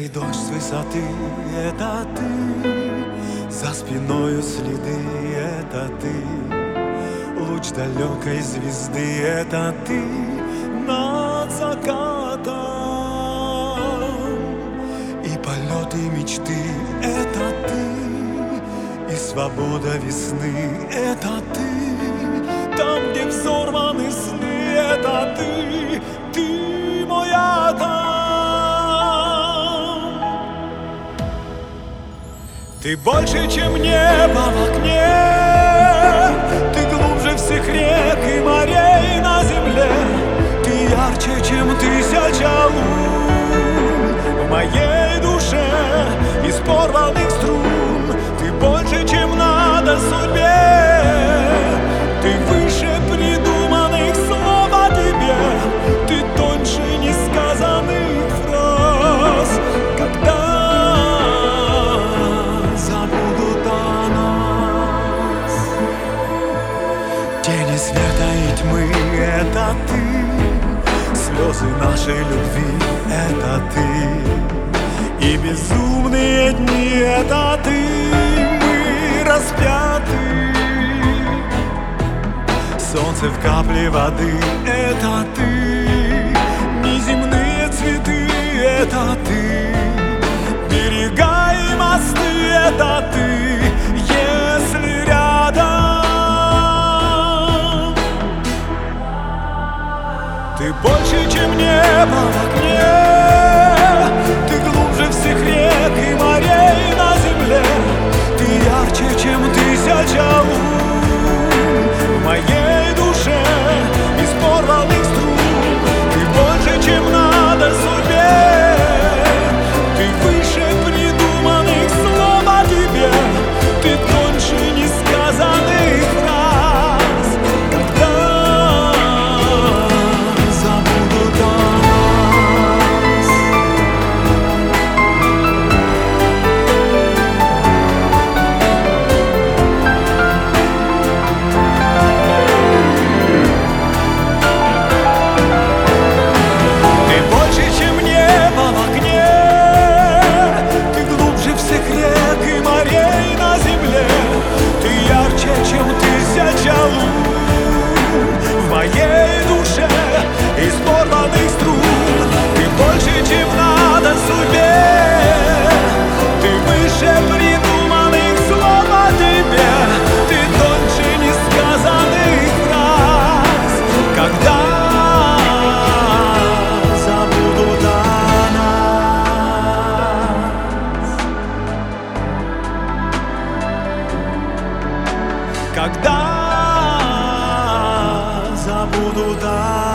дождь с высоты — это ты, за спиною следы — это ты, луч далекой звезды — это ты над закатом, и полеты мечты — это ты, и свобода весны — это ты, там, где взорваны сны — это ты мой атом. Ты больше, чем небо в окне, ты глубже всех рек и морей на земле, ты ярче, чем тысяча лун в моей душе из порванных струн. Ты больше, чем надо судьбе, ты выше придуманных слов о тебе, ты тоньше несказанных фраз. Когда тени света и тьмы — это ты, слезы нашей любви — это ты, и безумные дни — это ты, мы распяты. Солнце в капле воды — это ты, неземные цветы — это ты, берега и мосты — это ты, если рядом. Ты больше, чем небо в окне, ты глубже всех рек и морей на земле, ты ярче, чем тысяча лун в моей душе из порванных струн. Ты больше, чем надо судьбе, ты выше придуманных слов о тебе, ты тоньше несказанных фраз. Когда забудут о